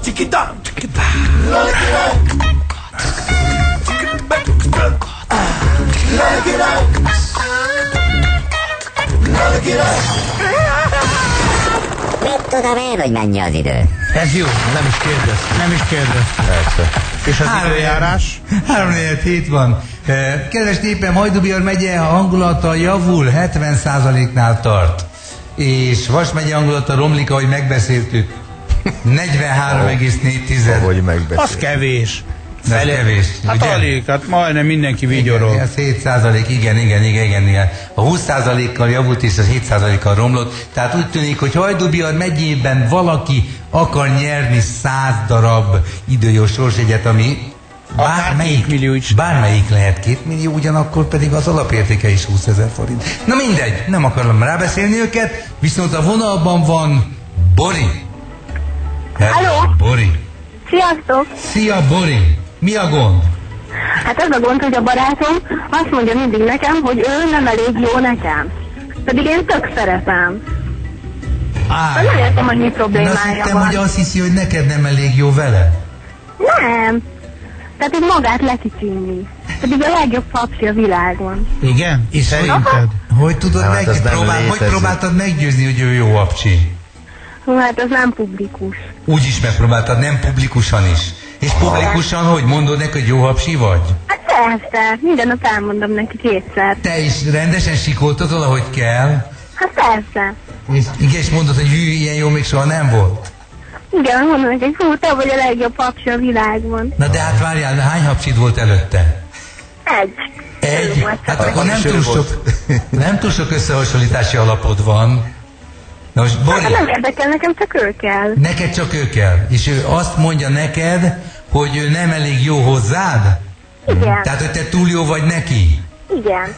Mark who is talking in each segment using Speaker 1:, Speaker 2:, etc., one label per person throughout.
Speaker 1: Mit tudom én, hogy mennyi az idő?
Speaker 2: Ez jó, nem is kérdez.
Speaker 3: Persze.
Speaker 2: És az időjárás?
Speaker 4: 3-4-7 van. Kedves népem, Hajdú-Bihar megye hangulata javul, 70%-nál tart. És Vas megye hangulata romlik, ahogy megbeszéltük. 43,4.
Speaker 3: Ahogy megbeszéltük.
Speaker 2: Az kevés.
Speaker 4: De kevés.
Speaker 2: Hát
Speaker 4: ugye?
Speaker 2: alig, hát majdnem mindenki vigyorol.
Speaker 4: Igen, ez 7%, igen. A 20%-kal javult és az 7%-kal romlott. Tehát úgy tűnik, hogy Hajdú-Bihar megyében valaki akar nyerni 100 darab időjós sorsjegyet, ami bármelyik lehet 2 millió, ugyanakkor pedig az alapértéke is 20 000 forint. Na mindegy, nem akarom rábeszélni őket, viszont a vonalban van Bori.
Speaker 5: Halló!
Speaker 4: Bori.
Speaker 5: Sziasztok!
Speaker 4: Szia, Bori! Mi a gond?
Speaker 5: Hát az a gond, hogy a barátom azt mondja mindig nekem, hogy ő nem elég jó nekem. Pedig én tök szeretem. Nem értem, hogy mi problémája
Speaker 4: azt hittem,
Speaker 5: van.
Speaker 4: hogy azt hiszi, hogy neked nem elég jó vele.
Speaker 5: Nem. Tehát így magát lekicsinni. Pedig a legjobb papsi a világon.
Speaker 2: Igen?
Speaker 4: És
Speaker 2: szerinted?
Speaker 4: Hogy tudod
Speaker 3: Hát
Speaker 4: hogy próbáltad meggyőzni, hogy ő jó apcsi?
Speaker 5: Hát ez nem publikus.
Speaker 4: Úgy is megpróbáltad, nem publikusan is. És publikusan, hogy mondod neki, hogy jó hapsi vagy?
Speaker 5: Hát persze, minden nap elmondom neki 2-szer.
Speaker 4: Te is rendesen sikoltatod, ahogy kell?
Speaker 5: Hát persze.
Speaker 4: És mondod, hogy hű, ilyen jó még soha nem volt?
Speaker 5: Igen, mondom neki, hogy hú, te vagy a legjobb papsi a világban.
Speaker 4: Na de hát várjál, hány hapsid volt előtte? Egy? Hát akkor nem túl sok összehasonlítási alapod van. Na most, Bori,
Speaker 5: Hát nem érdekel, nekem csak ő kell.
Speaker 4: neked csak ő kell. És ő azt mondja neked, hogy ő nem elég jó hozzád?
Speaker 5: Igen.
Speaker 4: Tehát, hogy te túl jó vagy neki?
Speaker 5: Igen.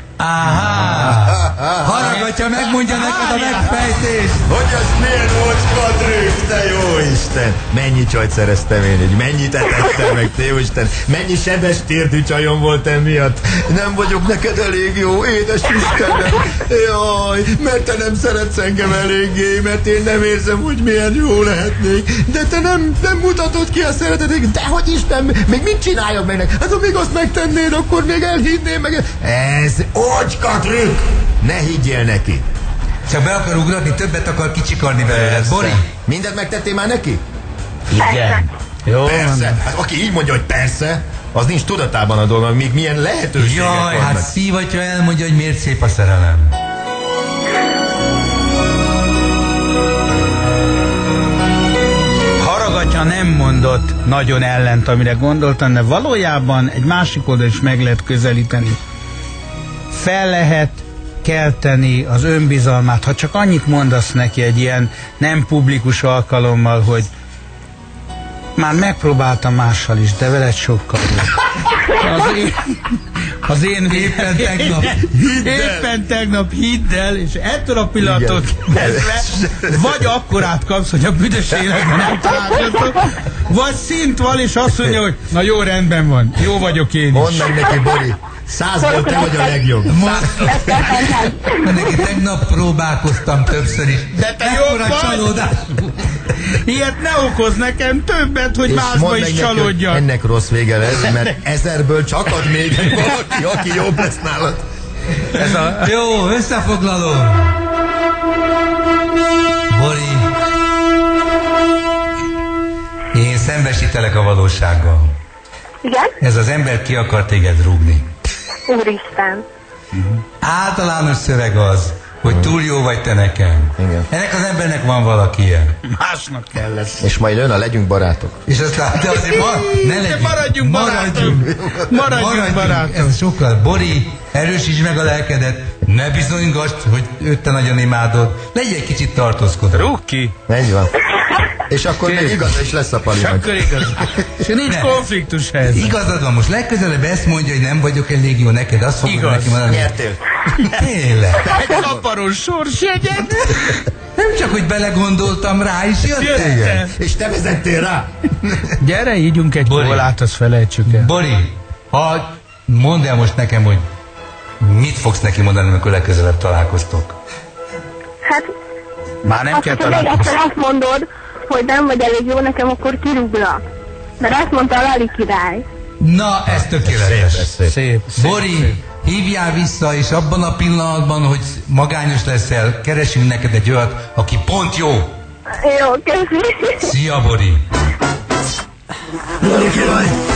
Speaker 4: Haragatja, megmondja neked a megfejtést.
Speaker 3: Hogy ez miért volt trükk, te jó Isten! Mennyi csajt szereztem én, így mennyit etettem meg, te jó Isten! Mennyi sebes térdű csajom volt emiatt! Nem vagyok neked elég jó, édes Istenem! Jaj, mert te nem szeretsz engem eléggé, mert én nem érzem, hogy milyen jó lehetnék. De te nem mutatod ki a szeretetet, dehogy Isten, még mit csináljam meg? Hát ha még azt megtennéd, akkor még elhinném meg. Ez ocska trükk! Ne higgyél neki!
Speaker 4: Csak be akar ugratni, többet akar kicsikarni belőled. Bori?
Speaker 3: Mindent megtettél már neki?
Speaker 2: Igen. Jó.
Speaker 3: Persze. Hát aki így mondja, hogy persze, az nincs tudatában a dolog, még milyen lehetőségek
Speaker 4: Jaj,
Speaker 3: vannak.
Speaker 4: hát szívatja elmondja, hogy miért szép a szerelem.
Speaker 2: Haragatja nem mondott nagyon ellent, amire gondoltam, de valójában egy másik oldal is meg lehet közelíteni. Fel lehet kelteni az önbizalmát, ha csak annyit mondasz neki egy ilyen nem publikus alkalommal, hogy már megpróbáltam mással is, de veled sokkal jobb. Az én éppen tegnap hidd el, és ettől a pillanattól kezdve vagy akkor átkapsz, hogy a büdös életben nem találkoztok, vagy szint van, és azt mondja, hogy na jó, rendben van, jó vagyok én is.
Speaker 3: Mondd meg neki, Bori, 100-ból te vagy a legjobb.
Speaker 4: Neki tegnap próbálkoztam többször is.
Speaker 2: De te jobb vagy! Ilyet ne okoz nekem többet, hogy másba is csalódjak.
Speaker 3: Ennek rossz vége lesz, mert 1000-ből csak ad még egy valaki, aki jobb lesz nálad.
Speaker 4: Jó, összefoglaló. Bori, én szembesítelek a valósággal.
Speaker 5: Igen?
Speaker 4: Ez az ember ki akar téged rúgni.
Speaker 5: Úristen.
Speaker 4: Általános szöveg az, hogy túl jó vagy te nekem.
Speaker 3: Igen.
Speaker 4: Ennek az embernek van valaki ilyen.
Speaker 2: Másnak kell lesz.
Speaker 3: És majd jön a legyünk barátok.
Speaker 4: És aztán, de azért ne legyünk.
Speaker 2: Maradjunk barátok.
Speaker 4: Ez sokkal. Bori, erősíts meg a lelkedet. Ne bizonygasd, hogy őt te nagyon imádod. Legyél egy kicsit tartózkodó.
Speaker 2: Rúg ki.
Speaker 3: Menj van. És akkor meg igaz is lesz a pali majd.
Speaker 2: Akkor igaz. És nincs konfliktus ez.
Speaker 4: Igazad van, most legközelebb ezt mondja, hogy nem vagyok elég jó neked. Azt fogod neki mondani.
Speaker 3: Nyertél.
Speaker 4: Tényleg.
Speaker 2: Egy kaparós sorsjegyet.
Speaker 4: Nem csak, hogy belegondoltam rá, is jöttél.
Speaker 3: És te vezettél rá.
Speaker 2: Gyere, ígyunk egy kólát, azt felejtsük el.
Speaker 4: Bori, mondd el most nekem, hogy mit fogsz neki mondani, amikor legközelebb találkoztok?
Speaker 5: Hát,
Speaker 2: már nem kell
Speaker 5: találkozni. Azt mondod, hogy nem vagy elég jó nekem, akkor kirúglak. Mert azt mondta a Lali király.
Speaker 4: Na, ez tökéletes.
Speaker 2: Szép.
Speaker 4: Bori, hívjál vissza, és abban a pillanatban, hogy magányos leszel, keresünk neked egy olyat, aki pont jó.
Speaker 5: Jó, köszi.
Speaker 4: Szia, Bori!
Speaker 3: Lali király!